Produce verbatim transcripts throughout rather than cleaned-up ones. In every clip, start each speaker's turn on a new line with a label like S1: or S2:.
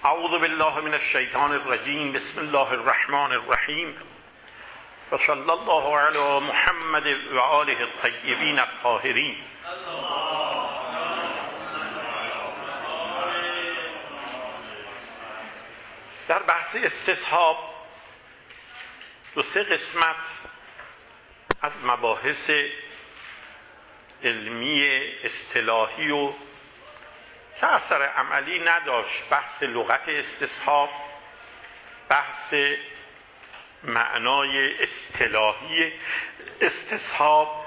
S1: اعوذ بالله من الشیطان الرجیم. بسم الله الرحمن الرحیم و صلی الله علی محمد و آله الطیبین الطاهرین. در بحث استصحاب دو سه قسمت از مباحث علمی اصطلاحی و که اثر عملی نداشت، بحث لغت استصحاب، بحث معنای اصطلاحی استصحاب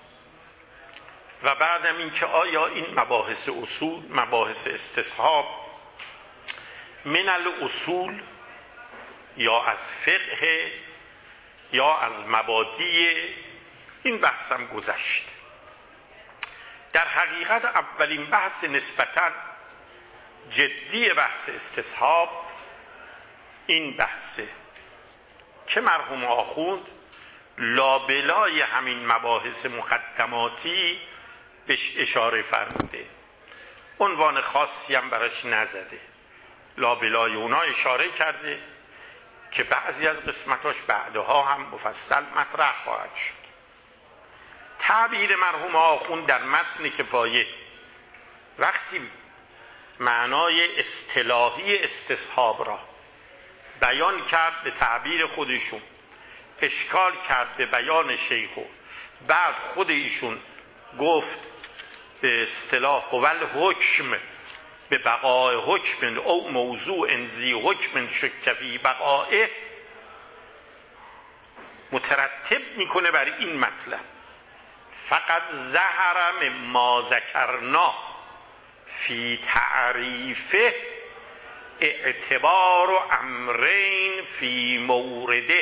S1: و بعدم این که آیا این مباحث اصول، مباحث استصحاب من الاصول یا از فقه یا از مبادی، این بحثم گذشت. در حقیقت اولین بحث نسبتاً جدی بحث استصحاب این بحثه که مرحوم آخوند لابلای همین مباحث مقدماتی بهش اشاره فرموده، عنوان خاصی هم براش نزده، لابلای اونا اشاره کرده که بعضی از قسمتاش بعدها هم مفصل مطرح خواهد شد. تعبیر مرحوم آخوند در متن کفایه وقتی معنای اصطلاحی استصحاب را بیان کرد به تعبیر خودشون، اشکال کرد به بیان شیخو، بعد خود ایشون گفت به اصطلاح قول حکم به بقای حکم او موضوع انزی حکم شکفی بقایه، مترتب میکنه بر این مطلب فقط ظهر مما ذکرنا فی تعریفه اعتبار و امرین فی مورده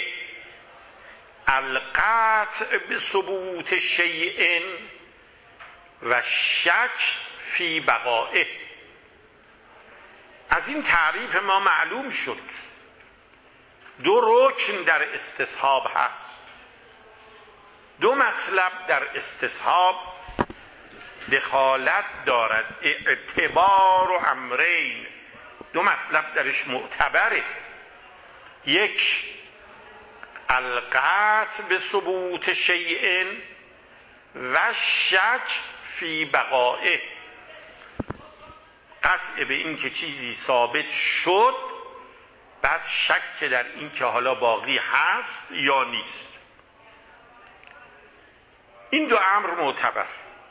S1: القطع بثبوت شیء و شک فی بقائه. از این تعریف ما معلوم شد دو رکن در استصحاب هست، دو مطلب در استصحاب دخالت دارد، اعتبار و امرین، دو مطلب درش معتبره. یک القطع به ثبوت شیء و شک فی بقائه، قطع به این که چیزی ثابت شد، بعد شک در این که حالا باقی هست یا نیست. این دو امر معتبر.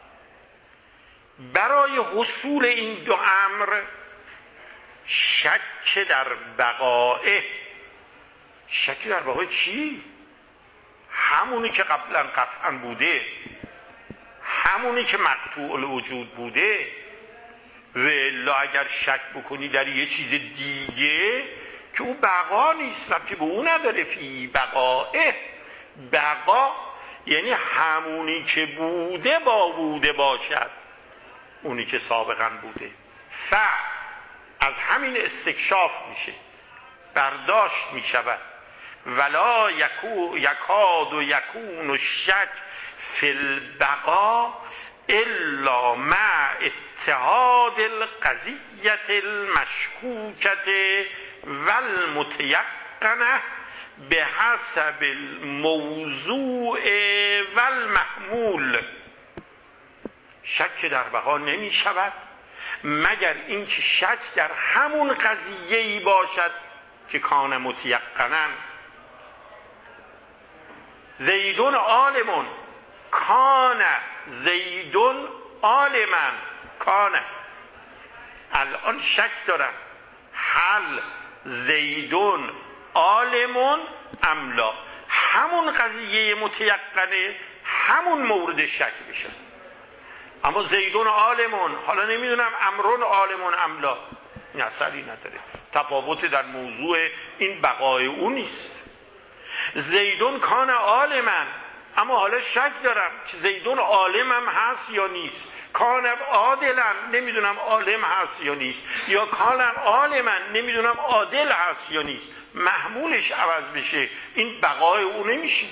S1: برای حصول این دو امر شک در بقائه، شک در بقائه چی؟ همونی که قبلا قطعا بوده، همونی که مقطوع الوجود بوده. و الا اگر شک بکنی در یه چیز دیگه که او بقا نیست، ربطی به او نداره. فی بقائه، بقا یعنی همونی که بوده با بوده باشد، اونی که سابقا بوده. ف از همین استکشاف میشه، برداشت میشود. ولا یکو یکاد و یکون و شک فی البقا الا مع اتحاد القضیت المشکوکت والمتیقنه به حسب الموضوع والمحمول. شک در بقا نمی شود مگر اینکه شک در همون قضیه‌ای باشد که کان متیقنا. زیدون عالمون، کان زیدون عالما، کان. الان شک دارم هل زیدون عالمون املا، همون قضیه متیقنه، همون مورد شک بشه. اما زیدون عالمون، حالا نمیدونم امرون عالمون املا، این اثری نداره، تفاوت در موضوع این بقای او نیست. زیدون کان عالمن، اما حالا شک دارم که زیدون عالمم هست یا نیست. کانم عادلن، نمیدونم عالم هست یا نیست. یا کانم عالمن، نمیدونم عادل هست یا نیست. محمولش عوض بشه، این بقای او نمیشه.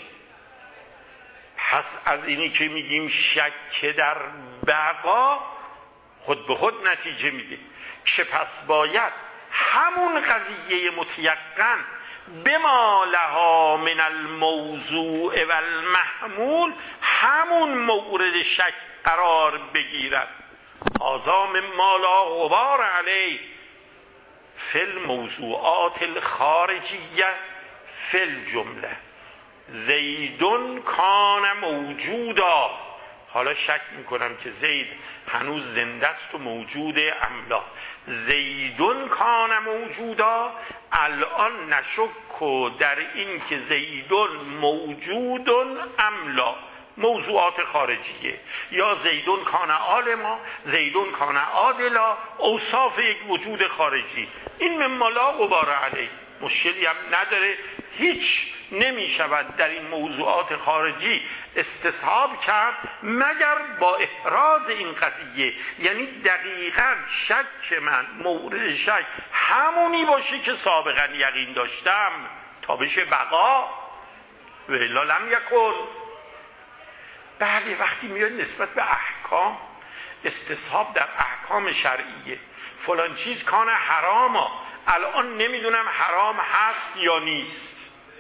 S1: پس از اینی که میگیم شک در بقا خود به خود نتیجه میده که پس باید همون قضیه متیقن بما لها من الموضوع و المحمول همون مورد شک قرار بگیرد. هذا مما لا غبار علیه فی الموضوعات الخارجیه فی الجمله. زیدون کان موجودا، حالا شک میکنم که زید هنوز زنده است و موجود املا. زیدون کان موجودا، الان نشک در این که زیدون موجودون املا، موضوعات خارجیه. یا زیدون کان عالما، زیدون کان عادلا، اوصاف یک وجود خارجی. این مما لا غبار علیه، مشکلی هم نداره، هیچ نمی شود در این موضوعات خارجی استصحاب کرد مگر با احراز این قضیه، یعنی دقیقاً شک من مورد شک همونی باشه که سابقا یقین داشتم تا بشه بقا و الا لم یکن. بله وقتی میاد نسبت به احکام استصحاب در احکام شرعیه، فلان چیز کان حراما، الان نمیدونم حرام هست یا نیست.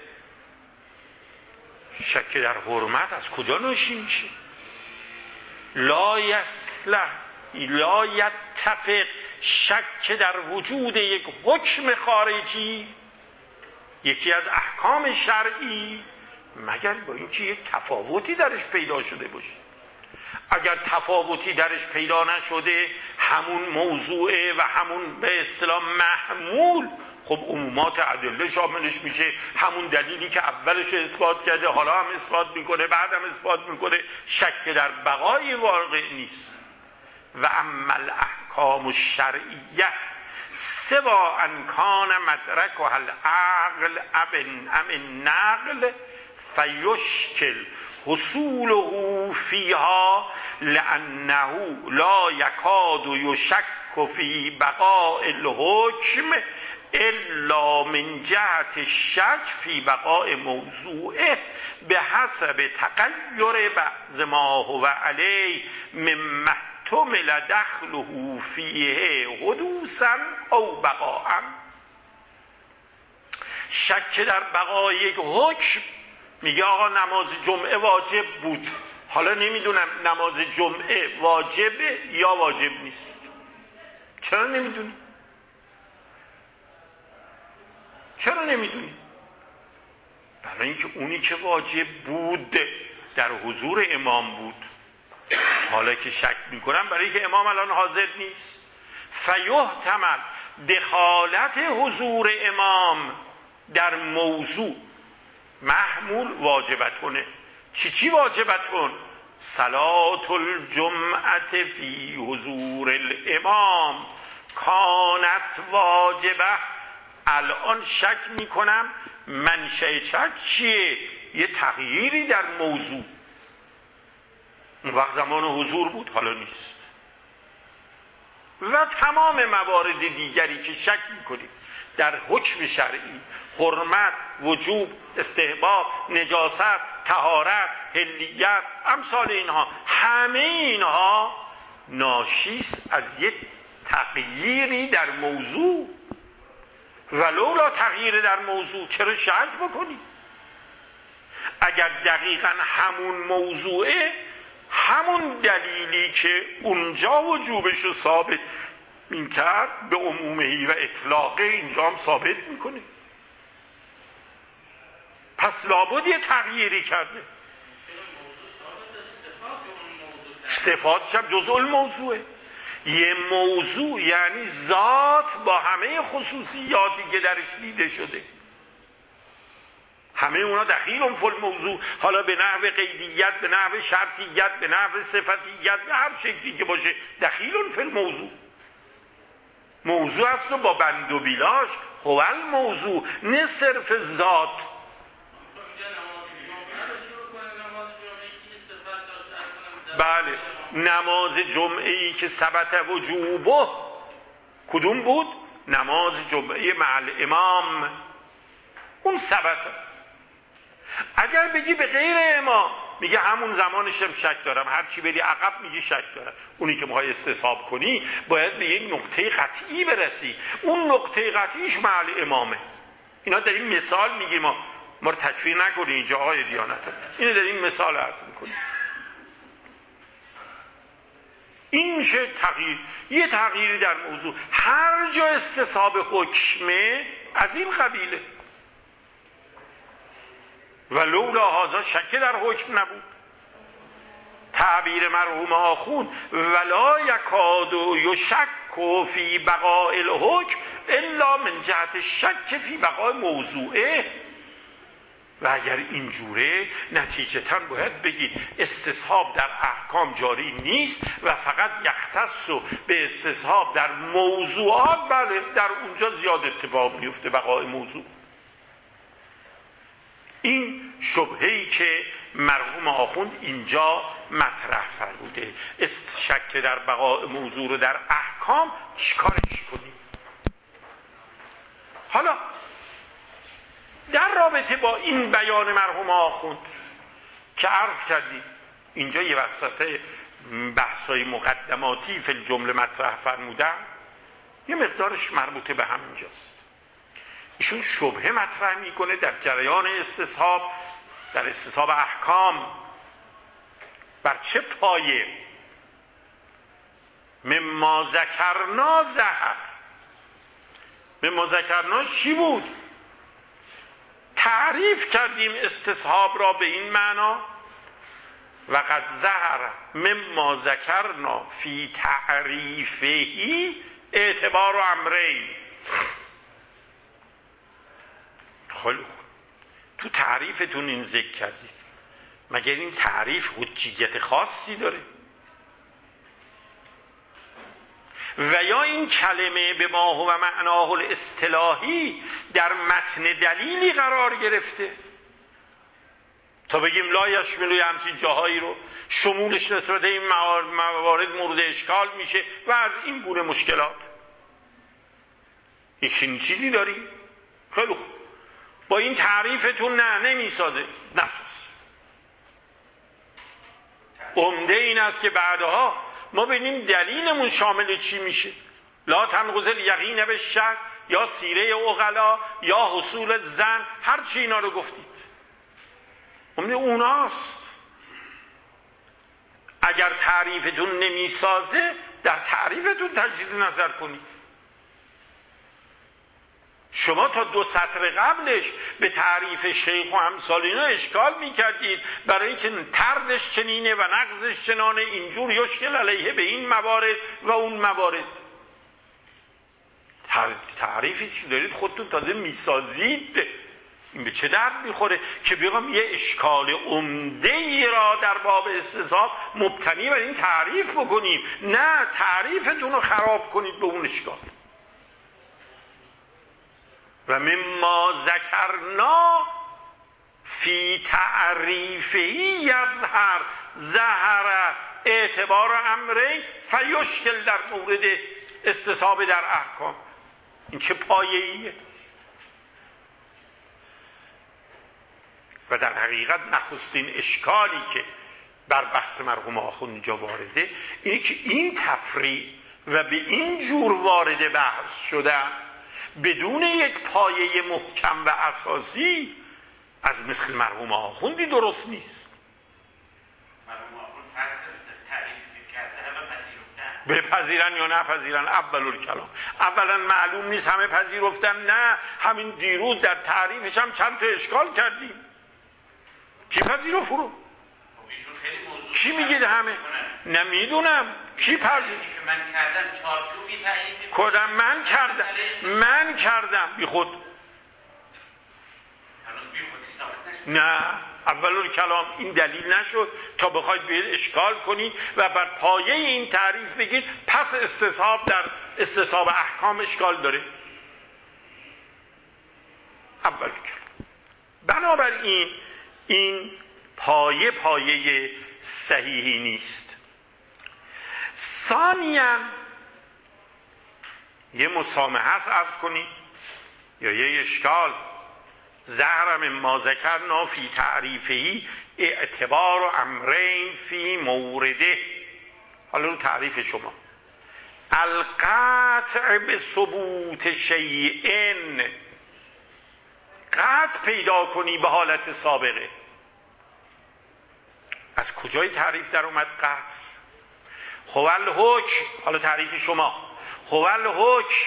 S1: شک در حرمت از کجا ناشی میشه؟ لا یصلح لا یتفق، شک در وجود یک حکم خارجی، یکی از احکام شرعی، مگر با اینکه یک تفاوتی درش پیدا شده باشه. اگر تفاوتی درش پیدا نشده همون موضوعه و همون به اصطلاح محمول، خب عمومات ادله شاملش میشه، همون دلیلی که اولش اثبات کرده حالا هم اثبات میکنه بعد هم اثبات میکنه، شک در بقای واقع نیست. و اما الاحکام الشرعیه سوا ان کان مدرکها العقل ام النقل فیشکل حصوله فیها لانه لا یکاد یشک فی بقاء الحکم الا من جهت الشک فی بقاء موضوعه به حسب تغیر بعض ما هو علیه مما احتمل دخله فیه حدوثا او بقاء. شک در بقای یک حکم، میگه آقا نماز جمعه واجب بود، حالا نمیدونم نماز جمعه واجبه یا واجب نیست. چرا نمیدونی؟ چرا نمیدونی؟ برای اینکه اونی که واجب بود در حضور امام بود، حالا که شک میکنم برای که امام الان حاضر نیست، فیحتمل دخالت حضور امام در موضوع محمول واجبتونه. چی چی واجبتون؟ صلاة الجمعه فی حضور الامام کانت واجبه. الان شک میکنم منشأ شک چیه؟ یه تغییری در موضوع، اون وقت زمان حضور بود حالا نیست. و تمام موارد دیگری که شک میکنیم در حکم شرعی، حرمت، وجوب، استحباب، نجاست، طهارت، حلیت، امثال اینها، همه اینها ناشیست از یک تغییری در موضوع. ولولا تغییر در موضوع چرا شک بکنی؟ اگر دقیقا همون موضوعه، همون دلیلی که اونجا وجوبش رو ثابت می‌کرد به عمومهی و اطلاقه اینجا هم ثابت میکنه، پس لابد یه تغییری کرده. صفاتش هم جزء الموضوعه. یه موضوع یعنی ذات با همه خصوصیاتی که درش دیده شده، همه اونا دخیل فی الموضوع، حالا به نحو قیدیت، به نحو شرطیت، به نحو صفتیت، به هر شکلی که باشه دخیل فی الموضوع. موضوع است و با بند و بیلاش، هو الموضوع، نه صرف ذات. بله، نماز جمعه ای که ثبت وجوبه کدوم بود؟ نماز جمعه مع الامام، اون ثبت. اگر بگی به غیر امام میگه همون زمانش هم شک دارم، هر چی بری عقب میگه شک دارم. اونی که میخوای استصحاب کنی باید به یک نقطه قطعی برسی، اون نقطه قطعیش محل امامه. اینا در این مثال میگیم، ما ما رو تکفیر نکنی اینجا آقای دیانت، اینو در این مثال عرض میکنیم. این میشه تغییر، یه تغییری در موضوع. هر جا استصحاب حکمه از این قبیله. و لولا هذا شک در حکم نبود. تعبیر مرحوم آخوند ولا یکاد یشک فی بقاء الحکم الا من جهت شک فی بقاء موضوعه. و اگر اینجوره نتیجتاً باید بگید استصحاب در احکام جاری نیست و فقط یختص به استصحاب در موضوعات، بله در اونجا زیاد اتفاق میفته بقاء موضوع. این شبهه‌ای که مرحوم آخوند اینجا مطرح فرموده، شک در بقاء موضوع رو در احکام چیکارش کنیم؟ حالا در رابطه با این بیان مرحوم آخوند که عرض کردیم اینجا یه وسط بحثای مقدماتی فی الجمله مطرح فرمودن، یه مقدارش مربوطه به همینجاست. ایشون شبهه مطرح میکنه در جریان استصحاب، در استصحاب احکام بر چه پایه؟ مما ذکرنا ظهر. مما ذکرنا چی بود؟ تعریف کردیم استصحاب را به این معنا و قد ظهر مما ذکرنا فی تعریفه اعتبار و امرین. خیلی خوب، تو تعریفتون این ذکر کردید، مگر این تعریف حجیت خاصی داره؟ و یا این کلمه به ما هو معناه الاصطلاحی در متن دلیلی قرار گرفته تا بگیم لا یشمل همچین جاهایی رو، شمولش نسبت این موارد مورد اشکال میشه و از این گونه مشکلات. یک چیزی داریم؟ خیلی خوب، با این تعریفتون نه نمیسازه، نساز. عمده این است که بعدها ما ببینیم دلیلمون شامل چی میشه. لا تنقض الیقین بالشک یا سیره عقلا یا حصول ظن، هر چی اینا رو گفتید عمده اوناست. اگر تعریفتون نمیسازه در تعریفتون تجدید نظر کنید. شما تا دو سطر قبلش به تعریف شیخ و امثال اینا اشکال میکردید برای اینکه طردش چنینه و نقضش چنانه، اینجور یشکل علیه به این موارد و اون موارد. تعریفی که دارید خودتون تازه میسازید، این به چه درد میخوره که بگم یه اشکال عمده ای را در باب استصحاب مبتنی بر این تعریف بکنیم؟ نه، تعریفتون رو خراب کنید به اون اشکال. و مما ذکرنا فی تعریفه یظهر ظهر اعتبار امرین فیشکل در مورد استصحاب در احکام. این چه پایه‌ایه؟ و در حقیقت نخستین اشکالی که بر بحث مرحوم آخوند اینجا وارده اینه که این تفریع و به این جور وارد بحث شدن بدون یک پایه محکم و اساسی از مثل مرحوم آخوندی درست نیست.
S2: مرحوم آخوند فرض تعریف کرده همه پذیرفتن،
S1: بپذیرن یا نپذیرن اول الکلام. اولا معلوم نیست همه پذیرفتن، نه همین دیروز در تعریفش هم چند تا اشکال کردیم. کی پذیرفت رو؟ کی میگه همه؟ نمیدونم کی پذیر
S2: که من کردم چارچوبی تعیین
S1: کردم، من کردم من کردم بی خود.
S2: هنوز بی خودی ثابت نشد.
S1: نه، اول کلام این دلیل نشد تا بخواید بیاید اشکال کنید و بر پایه این تعریف بگید پس استصحاب در استصحاب احکام اشکال داره. اول کلام. بنابراین این پایه پایه صحیحی نیست. ثانیاً یه مسامحه است عرض کنیم یا یه اشکال ظهر مما ذکرنا فی تعریفهی اعتبار و امرین فی مورده. حالا رو تعریف شما. القطع به ثبوت شیئن، قطع پیدا کنی به حالت سابقه. از کجای تعریف در اومد قطع؟ هو الحکم، حالا تعریف شما، هو الحکم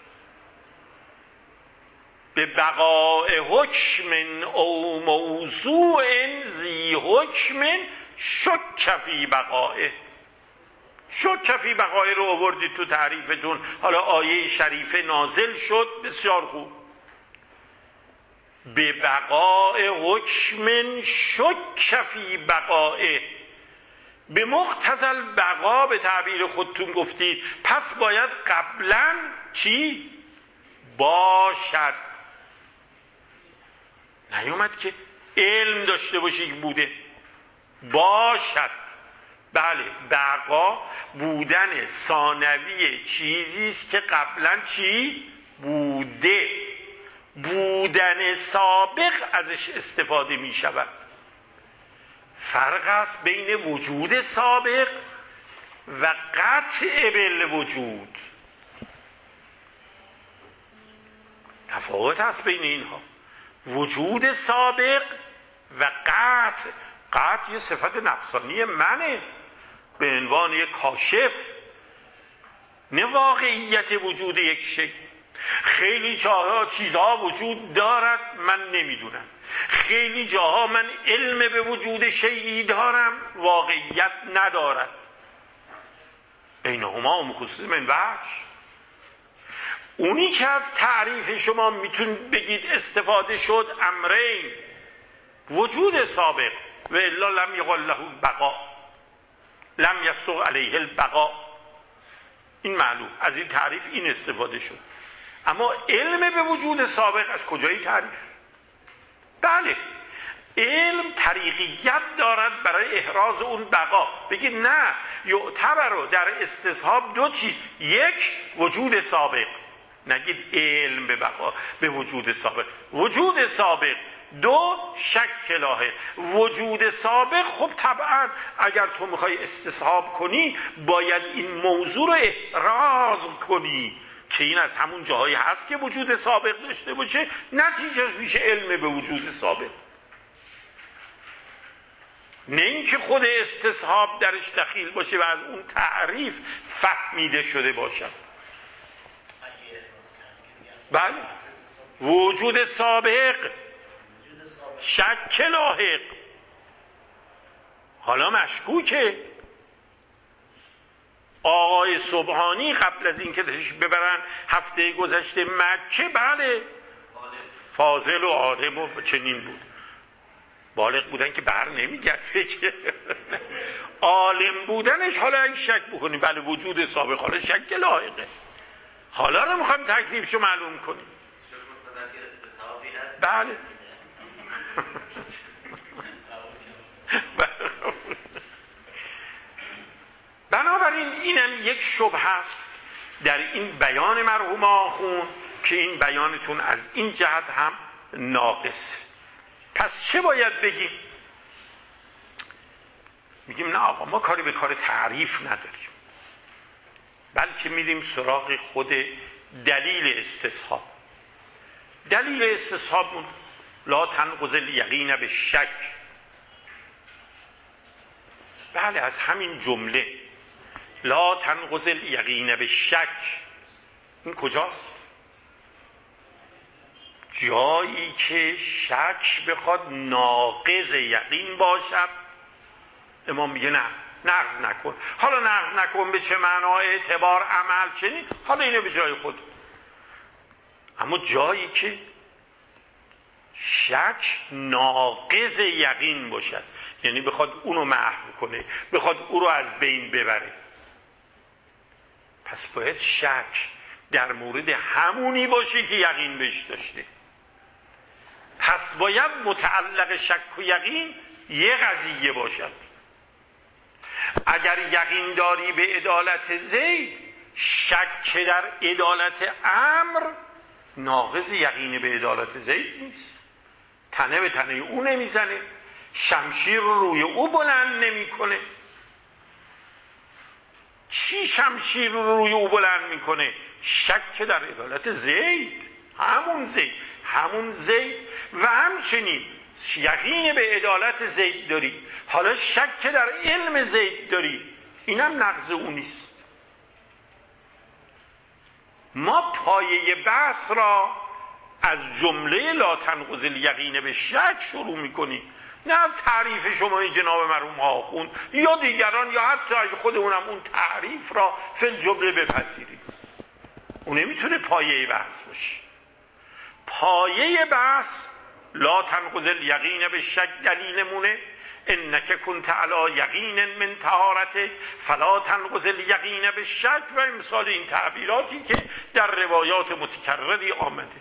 S1: به بقاء حکم او موضوع ذی حکم شک فی بقائه. شک فی بقائه رو آوردید تو تعریفتون، حالا آیه شریفه نازل شد، بسیار خوب. به بقاء حکم شک فی بقائه، به مقتضی البقا به تعبیر خودتون گفتید، پس باید قبلا چی؟ باشد. نیومد که علم داشته باشی که بوده، باشد. بله، بقا بودن ثانوی چیزی است که قبلا چی؟ بوده. بودن سابق ازش استفاده می شود. فرق است بین وجود سابق و قطع بالوجود. تفاوت است بین اینها. وجود سابق و قطع. قطع یه صفت نفسانی منه به عنوان یک کاشف، نه واقعیت وجود یک شی. خیلی جاها چیزها وجود دارد من نمیدونم، خیلی جاها من علم به وجود شیئی دارم واقعیت ندارد. بینهما مخصوص من وجه. اونی که از تعریف شما میتونید بگید استفاده شد امرین، وجود سابق و الا لم یقل له البقا، لم یصدق علیه البقا. این معلوم از این تعریف این استفاده شد. اما علم به وجود سابق از کجای تعریف؟ بله، علم طریقیت دارد برای احراز اون بقا. بگید نه، یعتبر در استصحاب دو چیز، یک وجود سابق، نگید علم به بقا به وجود سابق، وجود سابق. دو شک لاحق. وجود سابق خب طبعا اگر تو میخوای استصحاب کنی باید این موضوع رو احراز کنی که این از همون جاهایی هست که وجود سابق داشته باشه، نتیجه میشه علم به وجود سابق. نه اینکه خود استصحاب درش دخیل باشه و از اون تعریف فهمیده شده باشد. بله، وجود سابق شک لاحق. حالا مشکوکه. آقای سبحانی قبل از اینکه تشریف ببرن هفته گذشته مکه، بله فاضل و عالم و چنین بود، بالغ بودن که بر نمیگرده که عالم بودنش. حالا این شک بکنیم بله وجود سابق، حالا شک لاحقه. حالا رو میخوایم تکلیفشو معلوم کنیم. بله بنابراین اینم یک شبهه است در این بیان مرحوم آخوند که این بیانتون از این جهت هم ناقصه. پس چه باید بگیم؟ میگیم نه آقا، ما کاری به کار تعریف نداریم، بلکه میریم سراغ خود دلیل استصحاب. دلیل استصحاب لا تنقض الیقین به شک. بله، از همین جمله لا تنقض الیقین به شک، این کجاست؟ جایی که شک بخواد ناقض یقین باشد امام میگه نه، نقض نکن. حالا نقض نکن به چه معنا؟ اعتبار عمل چنین، حالا اینو به جای خود. اما جایی که شک ناقض یقین باشد، یعنی بخواد اونو محو کنه، بخواد او رو از بین ببره، پس باید شک در مورد همونی باشه که یقین بهش داشته. پس باید متعلق شک و یقین یه قضیه باشد. اگر یقین داری به عدالت زید، شک در عدالت امر ناقض یقین به عدالت زید نیست. تنه به تنه او نمیزنه، شمشیر رو روی او بلند نمیکنه. چی شمشیر رو روی او بلند میکنه؟ شک در عدالت زید، همون زید همون زید و همچنین یقین به عدالت زید داری، حالا شک در علم زید داری، اینم نقض او نیست. ما پایه بحث را از جمله لا تنقض الیقین به شک شروع میکنیم، نه از تعریف شما جناب مرحوم آخوند یا دیگران یا حتی اگه خودمونم اون تعریف را فی الجمله بپذیریم. اون نمیتونه پایه بحث باشه. پایه بحث لا تنقض الیقین به شک دلیلمونه انک کنت علی یقین من طهارتک فلا تنقض الیقین به شک و امثال این تعبیراتی که در روایات متکرری آمده.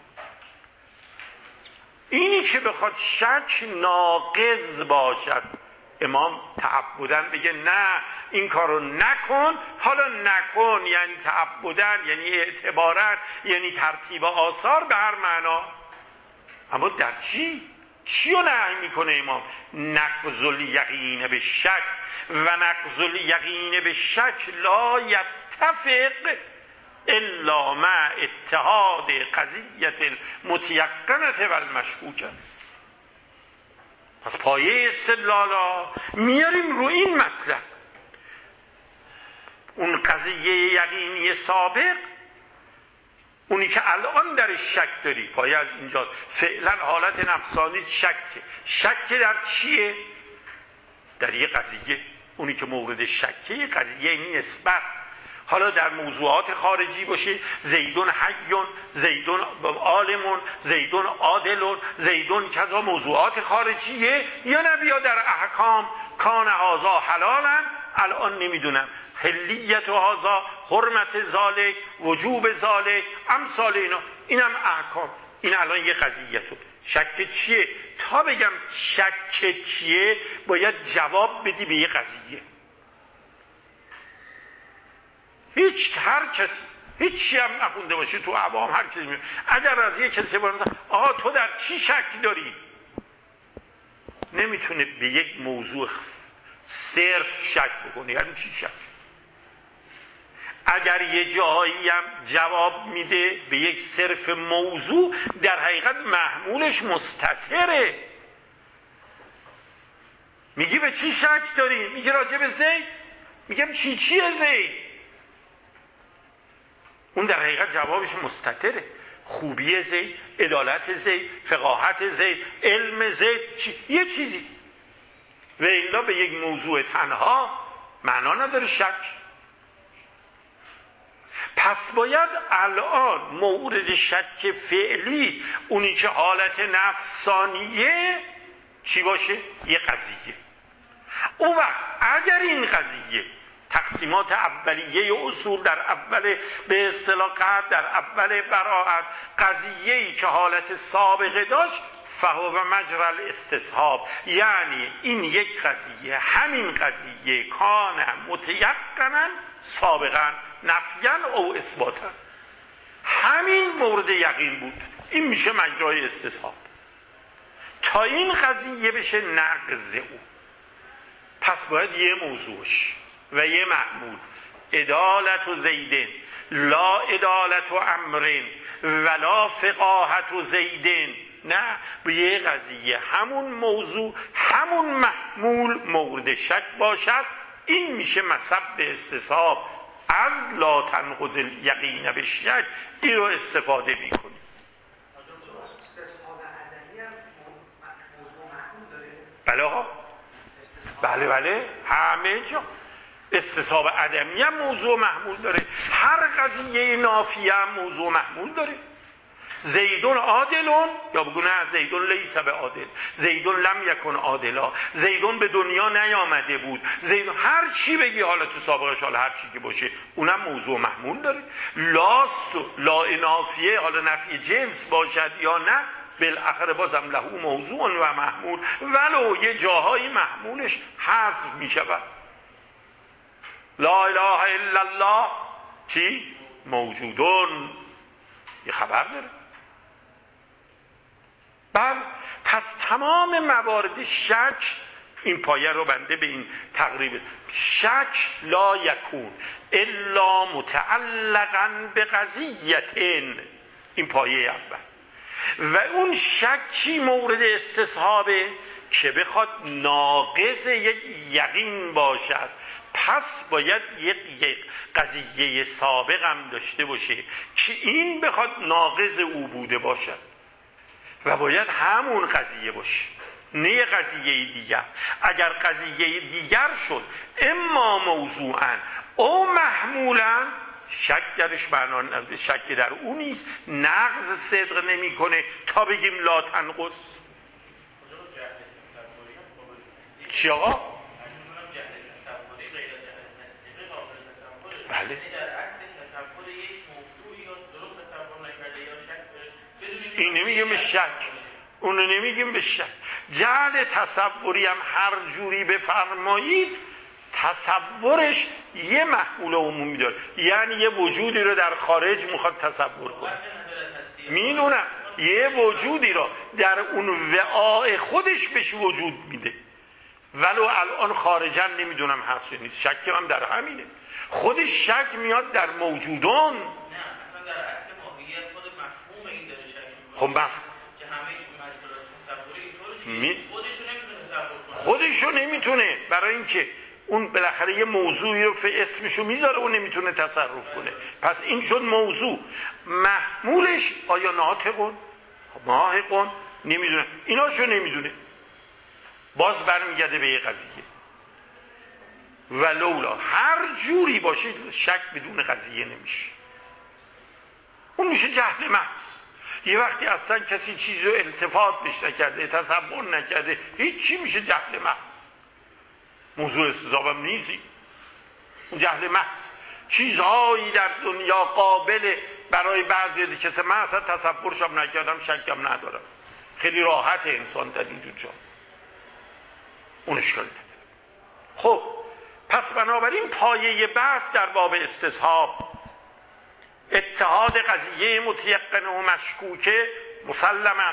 S1: اینی که بخواد شک ناقض باشد امام تعبدن بگه نه این کارو نکن، حالا نکن یعنی تعبدن یعنی اعتبارن یعنی ترتیب آثار به هر معنا، اما در چی؟ چی رو نهی میکنه امام؟ نقض الیقین به شک و نقض الیقین به شک لا یتفق الا مع اتحاد قضیت المتیقنه و المشکوکه. پس پایه استدلالا میاریم رو این مطلب، اون قضیه یقینی سابق، اونی که الان در شک داری، پایه از اینجاست. فعلا حالت نفسانی شک. شک در چیه؟ در یه قضیه، اونی که مورد شکه قضیه این نسبت. حالا در موضوعات خارجی باشه زیدون حیون، زیدون عالمون، زیدون عادلون، زیدون کذا، موضوعات خارجیه یا نبیا در احکام کان هذا حلالا، الان نمیدونم حلیت هذا، حرمت ذالک، وجوب ذالک، امثال اینا، اینم احکام. این الان یه قضیه‌تون. شک چیه؟ تا بگم شک چیه باید جواب بدی به یه قضیه. هیچ هر کسی هیچی هم نخونده باشه تو عوام، هر کسی میگه اگر از یه کسی بپرسن آها تو در چی شک داری، نمیتونه به یک موضوع صرف شک بکنه. یعنی چی شک؟ اگر یه جایی هم جواب میده به یک صرف موضوع، در حقیقت محمولش مستتره. میگی به چی شک داری؟ میگی راجع به زید. میگم چی چیه زید؟ اون در حقیقت جوابش مستتره. خوبی زید، عدالت زید، فقاهت زید، علم زید، چی؟ یه چیزی. و الا به یک موضوع تنها معنا نداره شک. پس باید الان مورد شک فعلی، اونی که حالت نفسانیه، چی باشه؟ یه قضیه. اون وقت اگر این قضیه تقسیمات اولیه اصول در اول به اصطلاح قطع، در اول براءت، قضیه‌ای که حالت سابقه داشت، فهو مجرى الاستصحاب، یعنی این یک قضیه، همین قضیه کان متیقنا سابقا نفیاً او اثباتا، همین مورد یقین بود، این میشه مجرای استصحاب. تا این قضیه بشه نقض او، پس باید یه موضوعش و یه محمول، عدالت و زیدن لا عدالت و امرین ولا فقاهت و زیدن، نه به یه قضیه همون موضوع همون محمول مورد شک باشد. این میشه مصب به استصحاب. از لا تنقض الیقین به شک این رو استفاده میکنیم. بله آقا، بله بله، همه جا استصحاب عدمی هم موضوع محمول داره، هر قضیه نافیه هم موضوع محمول داره. زیدون عادلون، یا بگو نه زیدون لیس به عادل، زیدون لم یکن عادلا، زیدون به دنیا نیامده بود، زیدون هر چی بگی حالا تو سابقش، حالا هر چی که باشه اونم موضوع محمول داره. لاست و لا نافیه، حالا نفی جنس باشد یا نه، بالاخره بازم لهو موضوع و محمول، ولو یه جاهای محمولش حذف می شود. لا اله الا الله چی؟ موجودون، یه خبر داره. بله، پس تمام موارد شک، این پایه رو بنده به این تقریب، شک لا یکون الا متعلقا به قضیتن، این پایه اول. و اون شکی مورد استصحابه که بخواد ناقض یک یقین باشد، پس باید یک, یک قضیه سابق هم داشته باشه که این بخواد ناقض او بوده باشد و باید همون قضیه باشه، نه قضیه دیگر. اگر قضیه دیگر شد اما موضوعا او محمولا، شک درش معنا نداره، شک در اون نیست، نقض صدق نمی کنه تا بگیم لا تنقص. چی آقا؟ بله. این نمیگیم به شک، اونو نمیگیم به شک. جهل تصوری هم هر جوری بفرمایید، تصورش یه محمول عمومی داره، یعنی یه وجودی رو در خارج میخواد تصور کنه. میدونم یه وجودی رو در اون وعاء خودش بهش وجود میده، ولو الان خارجا نمیدونم هست یا نیست. شک هم در همینه، خودش شک میاد در موجودان.
S2: نه اصلا در اصل ماهیت خود مفهوم این داره شک میکنه.
S1: خب مف...
S2: که همه مجموعات تصوری اینطوری دیگه
S1: می...
S2: خودشو نمیتونه تصور کنه،
S1: خودشو نمیتونه، برای اینکه اون بالاخره یه موضوعی رو فی اسمشو میذاره، اون نمیتونه تصرف کنه. پس این شد موضوع. محمولش آیا ناطقون ماحقون نمیدونه، ایناشو نمیدونه، باز برمیگرده به یه قضیه. ولولا هر جوری باشه شک بدون قضیه نمیشه، اون میشه جهل محض. یه وقتی اصلا کسی چیزو التفات بهش نکرده، تصور نکرده، هیچی، میشه جهل محض. موضوع استضابم نیستی، اون جهل محض. چیزهایی در دنیا قابل برای بعضی کسی، من اصلا تصورشم نکردم، شکم ندارم، خیلی راحت انسان در اینجور جا، اون اشکال نداره. خب پس بنابراین پایه بحث در باب استصحاب اتحاد قضیه متیقن و مشکوکه، مسلما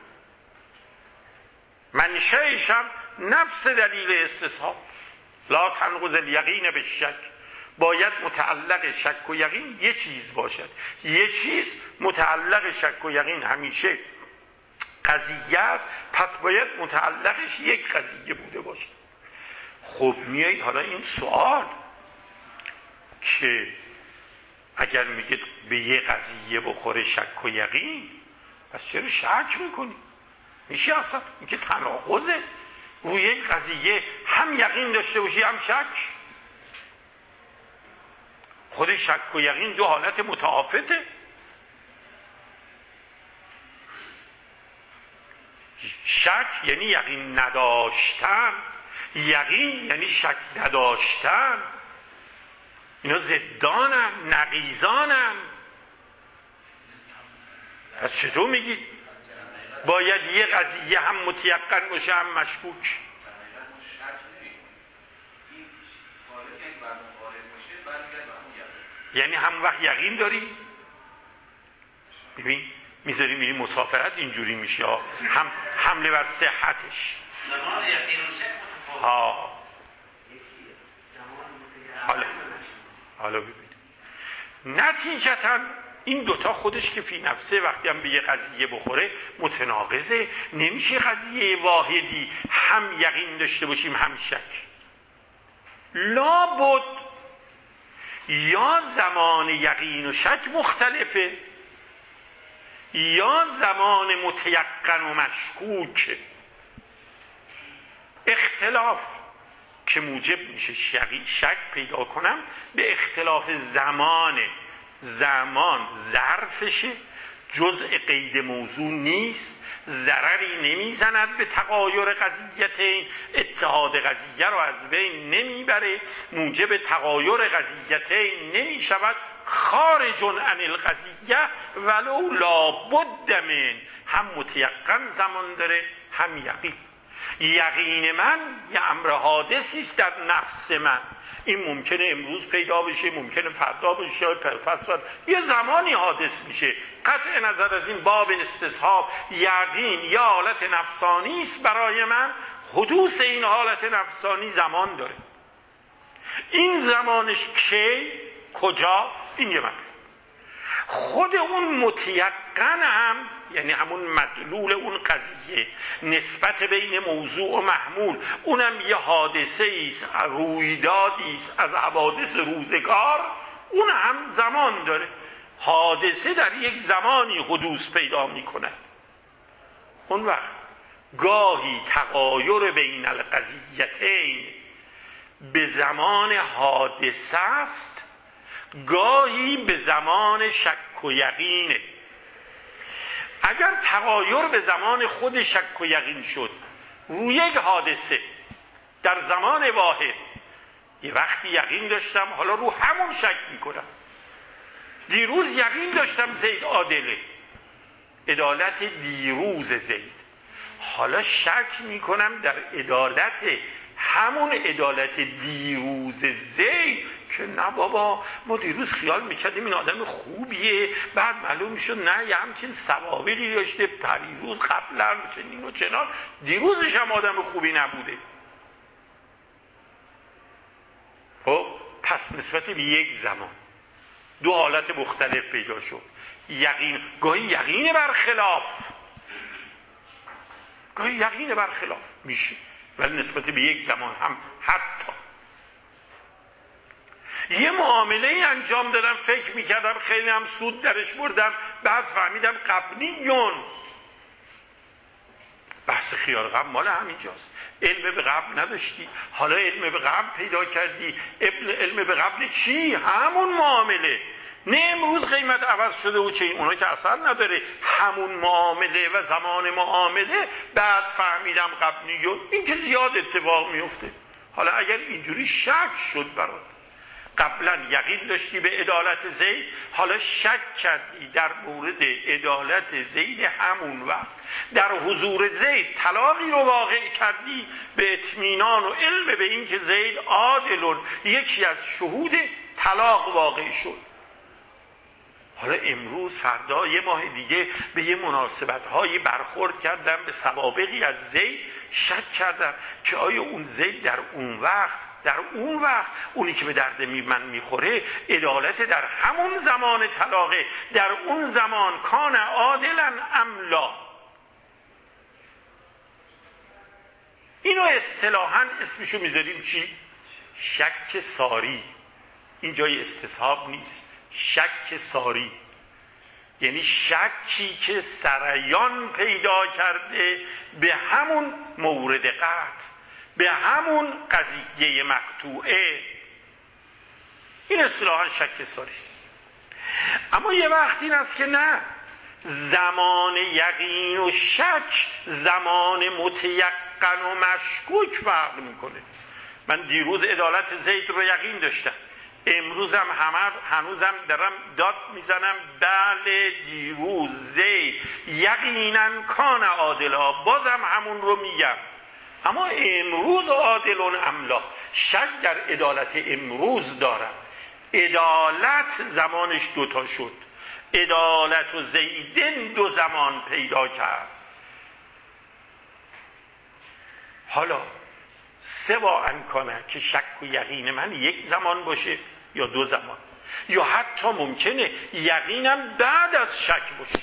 S1: منشأش هم نفس دلیل استصحاب، لا تنقض الیقین بالشک، باید متعلق شک و یقین یه چیز باشد. یه چیز متعلق شک و یقین همیشه قضیه است، پس باید متعلقش یک قضیه بوده باشه. خب میایید حالا این سوال که اگر میگید به یه قضیه بخوره شک و یقین، پس چرا شک میکنی؟ میشه اصلا؟ این که تناقضه، روی یک قضیه هم یقین داشته باشی هم شک. خود شک و یقین دو حالت متعافته. شک یعنی یقین نداشتن، یقین یعنی شک نداشتن، اینا ضدانن، نقیضانن. پس چطور میگید باید یه قضیه هم متیقن باشه هم مشکوک؟ یعنی هم وقت یقین داری؟ ببین میذاری میری مسافرت اینجوری میشه، هم حمله بر صحتش. ها حالا حالا ببین نتیجتا این دوتا خودش که فی نفسه وقتی هم به یه قضیه بخوره متناقضه. نمیشه قضیه واحدی هم یقین داشته باشیم هم شک. لابد یا زمان یقین و شک مختلفه یا زمان متیقن و مشکوک. اختلاف که موجب میشه شک پیدا کنم به اختلاف زمانه. زمان ظرفشه، جزء قید موضوع نیست، ضرری نمیزند به تغایر قضیتین، اتحاد قضیه رو از بین نمیبره، موجب تغایر قضیتین نمیشود، خارج عن القضیه ولو لابد من. هم متیقن زمان داره هم یقین. یقین من یه امر حادثی است در نفس من، این ممکنه امروز پیدا بشه، ممکنه فردا بشه، یا پس فردا یه زمانی حادث میشه. قطع نظر از این باب استصحاب یقین یا حالت نفسانی است برای من، حدوث این حالت نفسانی زمان داره. این زمانش کی، کجا، این یه مطلب. خود اون متیقن هم یعنی همون مدلول اون قضیه، نسبت بین موضوع و محمول، اونم یه حادثه است، رویدادی است از حوادث روزگار، اون هم زمان داره. حادثه در یک زمانی حدوث پیدا می کند. اون وقت گاهی تغایر بین القضیتین به زمان حادثه است، گاهی به زمان شک و یقینه. اگر تغایر به زمان خود شک و یقین شد روی یک حادثه در زمان واحد، یه وقتی یقین داشتم حالا رو همون شک میکنم. دیروز یقین داشتم زید عادله، عدالت دیروز زید، حالا شک میکنم در عدالت همون عدالت دیروز زید که نه بابا ما دیروز خیال میکردیم این آدم خوبیه، بعد معلوم شد نه یه همچین سوابقی داشته، پریروز قبلا چنین و چنان، دیروزش هم آدم خوبی نبوده. خب پس نسبت به یک زمان دو حالت مختلف پیدا شد. یقین، گاهی یقین برخلاف، گاهی یقین برخلاف میشه، ولی نسبت به یک زمان هم. حتی یه معامله ای انجام دادم، فکر میکردم خیلی هم سود درش بردم، بعد فهمیدم قبلیون. بحث خیال قبل مال همینجاست. علم به قبل نداشتی، حالا علم به قبل پیدا کردی. علم به قبل چی؟ همون معامله. نه امروز قیمت عوض شده و چه، اونا که اثر نداره، همون معامله و زمان معامله. بعد فهمیدم قبلیون، این که زیاد اتفاق میفته. حالا اگر اینجوری شک شد برات، قبلا یقین داشتی به عدالت زید، حالا شک کردی در مورد عدالت زید همون وقت، در حضور زید طلاقی رو واقع کردی به اطمینان و علم به این که زید عادلون، یکی از شهود طلاق واقع شد. حالا امروز فردا یه ماه دیگه به یه مناسبت هایی برخورد کردم، به سوابقی از زید شک کردم که آیا اون زید در اون وقت در اون وقت اونی که به درد من میخوره عدالت در همون زمان طلاقه، در اون زمان کان عادلا ام لا. اینو اصطلاحاً اسمشو میذاریم چی؟ شک ساری. این جای استصحاب نیست، شک ساری یعنی شکی که سریان پیدا کرده به همون مورد قطع، به همون قضیه مقطوعه. این اصطلاحاً شک ساری است. اما یه وقت این است که نه، زمان یقین و شک زمان متیقن و مشکوک فرق میکنه. من دیروز عدالت زید رو یقین داشتم، امروزم همه هنوزم دارم داد میزنم بله دیروز زید یقینا کان عادلا، بازم همون رو میگم. اما امروز عادلون املا، شک در عدالت امروز دارم. عدالت زمانش دوتا شد، عدالت و زیدن دو زمان پیدا کرد. حالا سوا امکانه که شک و یقین من یک زمان باشه یا دو زمان، یا حتی ممکنه یقینم بعد از شک باشه.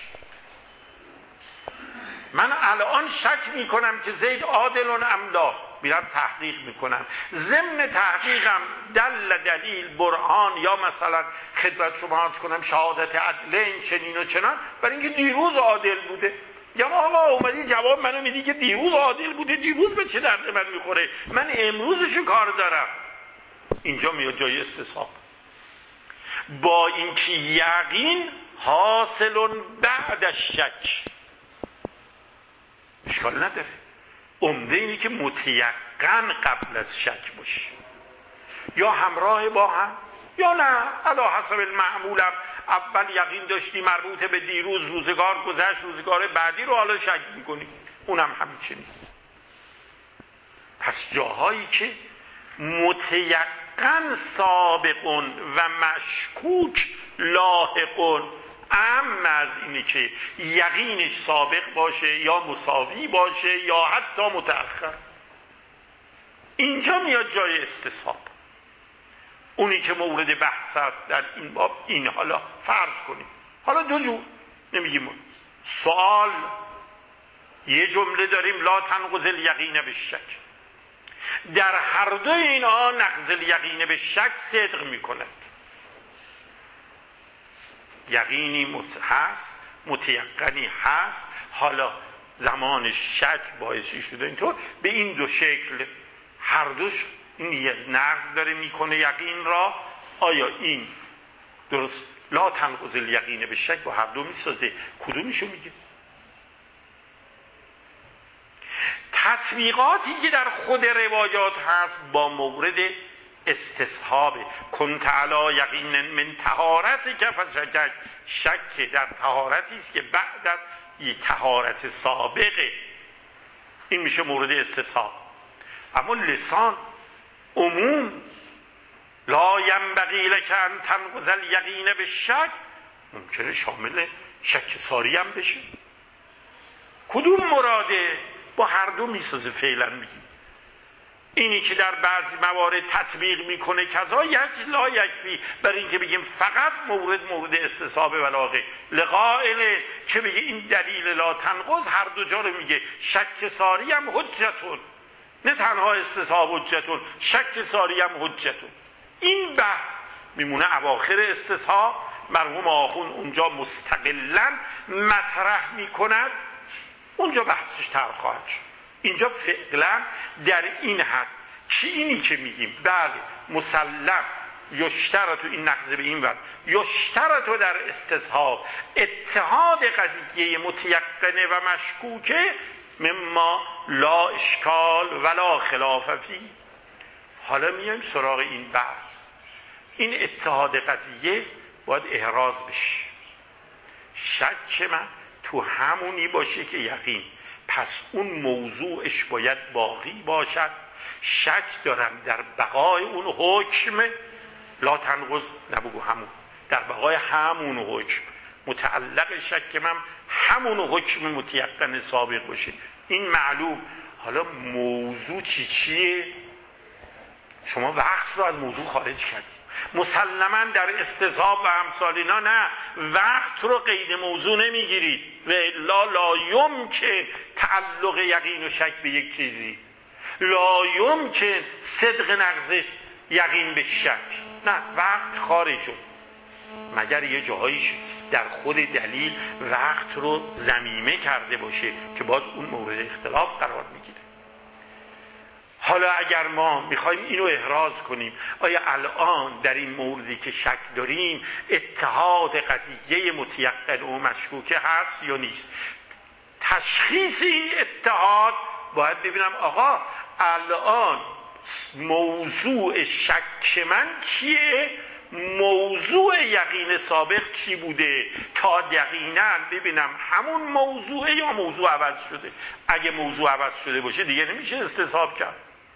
S1: من الان شک میکنم که زید عادلون املا، میرم تحقیق میکنم، ضمن تحقیقم دل دلیل برهان یا مثلا خدمت شما عرض کنم شهادت عدلین چنین و چنان، برای اینکه دیروز عادل بوده. یا آقا اومدی جواب منو میدی که دیروز عادل بوده، دیروز به چه درد من میخوره، من امروزشو کار دارم. اینجا میاد جای استصحاب. با اینکه یقین حاصلون بعد از شک، اشکال نداره، عمده اینی که متیقن قبل از شک باشه، یا همراه با هم، یا نه علی حسب المعمولم اول یقین داشتی مربوط به دیروز، روزگار گذشت، روزگار بعدی رو حالا شک میکنی، اونم همچنین. پس جاهایی که متیقن حقا سابقون و مشکوک لاحقون. اهم از اینه که یقینش سابق باشه یا مساوی باشه یا حتی متأخر. اینجا میاد جای استصحاب. اونی که مورد بحث است در این باب این. حالا فرض کنیم، حالا دو جور نمیگیم سوال، یه جمله داریم لا تنقض الیقین بالشک. در هر دو اینا نقض الیقین به شک صدق میکند. یقینی هست، متیقنی هست، حالا زمان شک باعثی شده اینطور به این دو شکل هر دوش این نقض داره میکنه یقین را. آیا این درست لا تنقض الیقین به شک با هر دو میسازه؟ کدومشو میگه؟ تطبیقاتی که در خود روایات هست با مورد استصحابه. کن تعالی یقینا من طهارت کف شکک. شک در طهارتی است که بعد از یه طهارت سابقه، این میشه مورد استصحاب. اما لسان عموم لا ینبغی لک ان تنقض الیقین بالشک ممکنه شامل شک ساری هم بشه. کدوم مراده؟ با هر دو میسازه. فعلا میگیم اینی که در بعضی موارد تطبیق میکنه کذا یک لا یکفی، برای اینکه بگیم فقط مورد مورد استصحاب بلاغه. لقائل که بگه این دلیل لا تنقض هر دو جا رو میگه. شک ساری هم حجتون، نه تنها استصحاب حجتون، شک ساری هم حجتون. این بحث میمونه اواخر استصحاب. مرحوم آخوند اونجا مستقلا مطرح میکند، اونجا بحثش تر خواهد شد. اینجا فعلا در این حد چی اینی که میگیم بله مسلم یشترط این نقض به این ور یشترط در استصحاب اتحاد قضیه متیقنه و مشکوکه مما لا اشکال ولا خلاف فی. حالا میایم سراغ این بحث. این اتحاد قضیه باید احراز بشه. شک من تو همونی باشه که یقین، پس اون موضوعش باید باقی باشد. شک دارم در بقای اون حکم لا تنقض، نبگو همون، در بقای همون حکم متعلق شک من همون حکم متیقن سابق باشه. این معلوم. حالا موضوع چی چیه؟ شما وقت رو از موضوع خارج کردید. مسلما در استصحاب و امثال اینا نه، وقت رو قید موضوع نمیگیرید و لا لا یمکن تعلق یقین و شک به یک چیزی، لا یمکن صدق نقض یقین به شک. نه، وقت خارجه، مگر یه جاهایش در خود دلیل وقت رو ضمیمه کرده باشه که باز اون مورد اختلاف قرار میگیره. حالا اگر ما میخوایم اینو احراز کنیم، آیا الان در این موردی که شک داریم اتحاد قضیه متیقن و مشکوکه هست یا نیست؟ تشخیص این اتحاد باید ببینم آقا الان موضوع شک من چیه؟ موضوع یقین سابق چی بوده تا یقینا ببینم همون موضوع یا موضوع عوض شده. اگه موضوع عوض شده باشه دیگه نمیشه استصحاب کرد.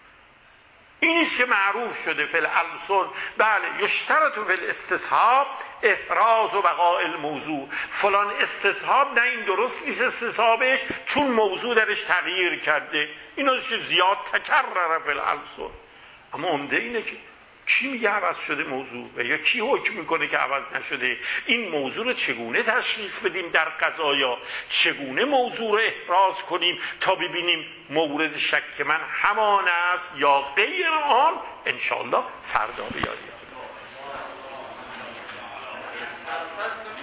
S1: اینیست که معروف شده فی الالسن. بله یشترط فی الاستصحاب احراز و بقاء الموضوع. فلان استصحاب نه، این درست نیست استصحابش چون موضوع درش تغییر کرده. اینا که زیاد تکرر فی الالسن. اما عمده اینه که کی میگه عوض شده موضوع و یا کی حکم میکنه که عوض نشده؟ این موضوع رو چگونه تشخیص بدیم در قضایا؟ چگونه موضوع رو احراز کنیم تا ببینیم مورد شک من همان است یا غیر آن؟ انشاءالله فردا بیاری.